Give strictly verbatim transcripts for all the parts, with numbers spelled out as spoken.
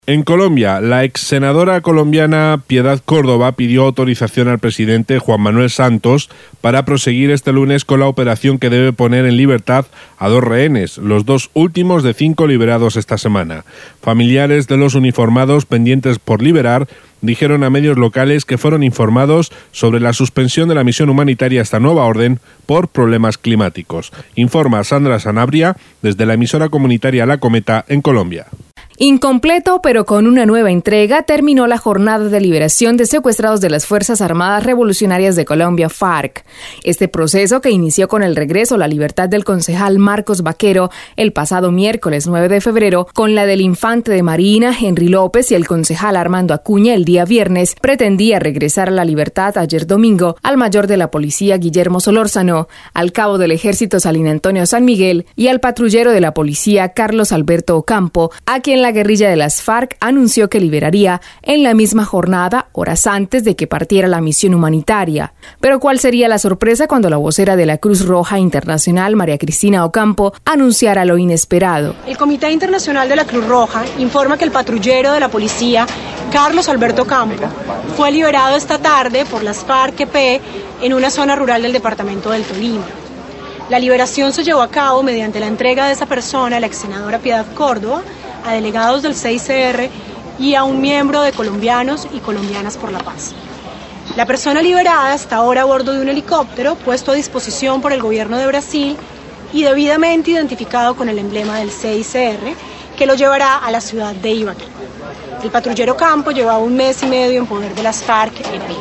En Colombia, la ex senadora colombiana Piedad Córdoba pidió autorización al presidente Juan Manuel Santos para proseguir este lunes con la operación que debe poner en libertad a dos rehenes, los dos últimos de cinco liberados esta semana. Familiares de los uniformados pendientes por liberar dijeron a medios locales que fueron informados sobre la suspensión de la misión humanitaria a esta nueva orden por problemas climáticos. Informa Sandra Sanabria desde la emisora comunitaria La Cometa en Colombia. Incompleto, pero con una nueva entrega, terminó la jornada de liberación de secuestrados de las Fuerzas Armadas Revolucionarias de Colombia, FARC. Este proceso, que inició con el regreso a la libertad del concejal Marcos Vaquero el pasado miércoles nueve de febrero, con la del infante de Marina, Henry López, y el concejal Armando Acuña el día viernes, pretendía regresar a la libertad ayer domingo al mayor de la policía Guillermo Solórzano, al cabo del ejército Salín Antonio San Miguel y al patrullero de la policía Carlos Alberto Ocampo, a quien la guerrilla de las FARC anunció que liberaría en la misma jornada, horas antes de que partiera la misión humanitaria. Pero ¿cuál sería la sorpresa cuando la vocera de la Cruz Roja Internacional, María Cristina Ocampo, anunciara lo inesperado? El Comité Internacional de la Cruz Roja informa que el patrullero de la policía, Carlos Alberto Ocampo, fue liberado esta tarde por las FARC-E P en una zona rural del departamento del Tolima. La liberación se llevó a cabo mediante la entrega de esa persona, la ex senadora Piedad Córdoba, a delegados del C I C R y a un miembro de Colombianos y Colombianas por la Paz. La persona liberada está ahora a bordo de un helicóptero puesto a disposición por el gobierno de Brasil y debidamente identificado con el emblema del C I C R, que lo llevará a la ciudad de Ibagué. El patrullero Ocampo llevaba un mes y medio en poder de las FARC-E P.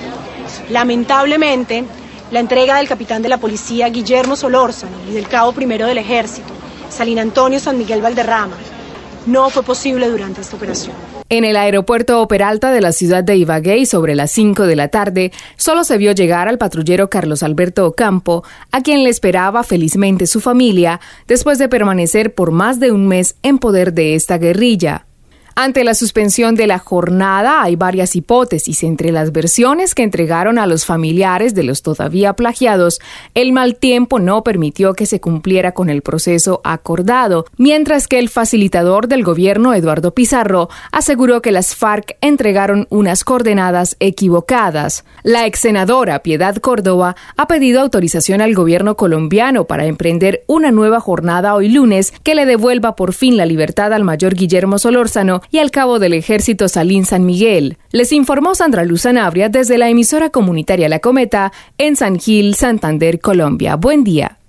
Lamentablemente, la entrega del capitán de la policía Guillermo Solórzano y del cabo primero del ejército, Salín Antonio San Miguel Valderrama, no fue posible durante esta operación. En el aeropuerto Peralta de la ciudad de Ibagué, sobre las cinco de la tarde, solo se vio llegar al patrullero Carlos Alberto Ocampo, a quien le esperaba felizmente su familia, después de permanecer por más de un mes en poder de esta guerrilla. Ante la suspensión de la jornada hay varias hipótesis. Entre las versiones que entregaron a los familiares de los todavía plagiados, el mal tiempo no permitió que se cumpliera con el proceso acordado, mientras que el facilitador del gobierno, Eduardo Pizarro, aseguró que las FARC entregaron unas coordenadas equivocadas. La ex senadora Piedad Córdoba ha pedido autorización al gobierno colombiano para emprender una nueva jornada hoy lunes que le devuelva por fin la libertad al mayor Guillermo Solórzano y al cabo del ejército Salín San Miguel. Les informó Sandra Luz Sanabria desde la emisora comunitaria La Cometa en San Gil, Santander, Colombia. Buen día.